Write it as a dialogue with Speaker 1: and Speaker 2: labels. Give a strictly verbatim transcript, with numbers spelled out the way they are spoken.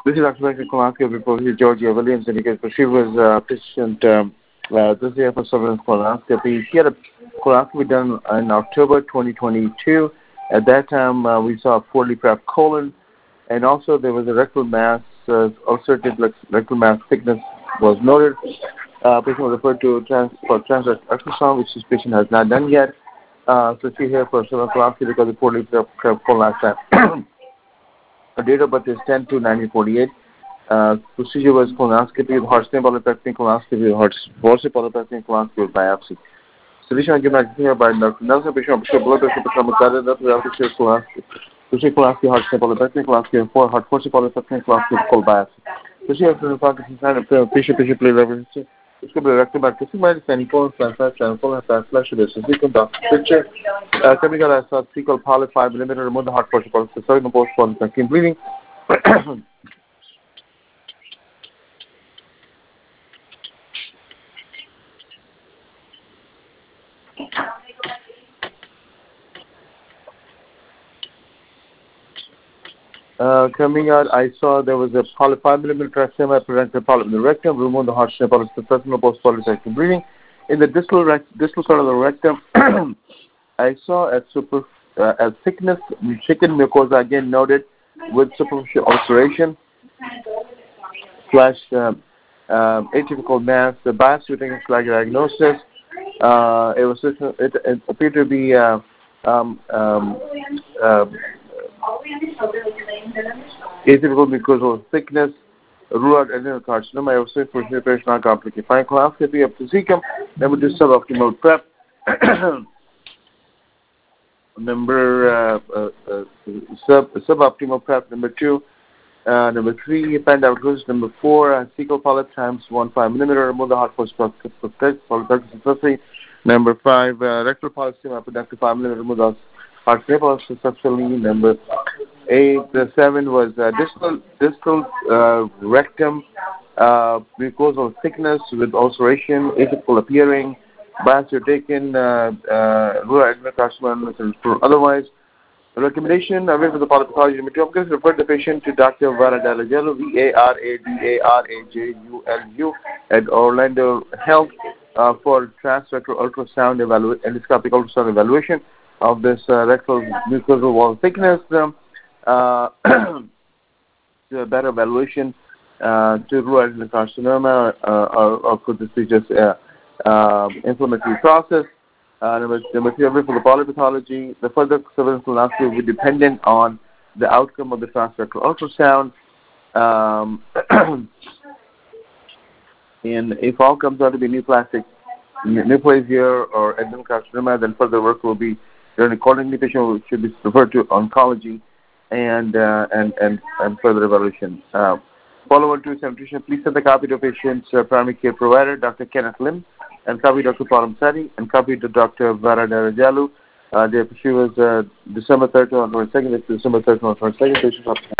Speaker 1: This is Doctor Michael Kolansky, report here, Georgia Williams, and because she was uh, patient um, uh, this year for surveillance colonoscopy. She had a colonoscopy done in October twenty twenty-two. At that time, uh, we saw a poorly prepped colon, and also there was a rectal mass, uh, ulcerative rectal mass thickness was noted. Uh, patient was referred to trans, for transverse ultrasound, which this patient has not done yet. Uh, so she's here for surveillance colonoscopy because of poorly prepped colon last time. Her date of birth is ten two nineteen forty-eight. Uh, procedure was colonoscopy with heart stem polypectomy, colonoscopy with heart forceps polypectomy, colonoscopy with biopsy. Solution I give back here by Doctor Nelson, patient of blood pressure, patient of that we have to share colonoscopy. Procedure colonoscopy, heart stem polypectomy, colonoscopy for heart forceps polypectomy, colonoscopy with cold biopsy. Procedure after the Parkinson's sign of patient, patient play reference. It's going to be rectum back to my standing colon, flat, flat, channel, colon, flat, flash, this is sequence, doctor picture. Uh, coming out, I saw fecal polyp, five millimeter, remove the heart forceps polypectomy, sorry, no post polypectomy bleeding. Uh, coming out, I saw there was a polyp, five millimeter semi-parental polyp in the rectum. Remove the heart stem polyp, no post polypectomy bleeding. In the distal rect, distal side of the rectum, I saw a super uh, a thickness chicken mucosa again noted with superficial ulceration slash um, um, atypical mass. The biopsy taken flag diagnosis. Uh, it was it, it appeared to be uh, um, um, uh, atypical mucosal thickness, rule adenocarcinoma. I was saying for preparation non-complicated. Fine colonoscopy of the cecum. Then we do suboptimal prep. Number uh, uh, uh, sub suboptimal prep. Number two. Uh, number three, pandialysis. Number four, uh, fecal polyp times one five millimeter. Remove the heart force polypectomy successfully. Number five, uh, rectal polyp productive five millimeter. Remove the heart polyp successfully. Number eight, uh, seven was uh, distal distal uh, rectum uh, mucosal thickness with ulceration, atypical appearing. Biopsy taken. Uh, uh, rural adenocarcinoma. Otherwise. The recommendation away from the polypathology material. I'm going to refer the patient to Doctor Vara Dalajello, V A R A D A R A J U L U, at Orlando Health uh, for transrectal ultrasound evalu- endoscopic ultrasound evaluation of this uh, rectal mucosal wall thickness. Um, uh, to a better evaluation uh, to rule adenocarcinoma, uh, or, or could this be just a uh, inflammatory process? Uh, number, number three, for the polypathology, the further surveillance colonoscopy will be dependent on the outcome of the transrectal ultrasound. Um, and if all comes out to be neoplastic, neoplasia or adenocarcinoma, then further work will be done accordingly. The patient should be referred to oncology and uh, and, and and further evaluation. Uh, Follow-on to nutrition. Please send the copy to patient's uh, primary care provider, Doctor Kenneth Lim, and copy Doctor Param Sadi, and copy to Doctor Vara Darajalu. Uh, she was uh, December third to twenty-second, December third to twenty-second.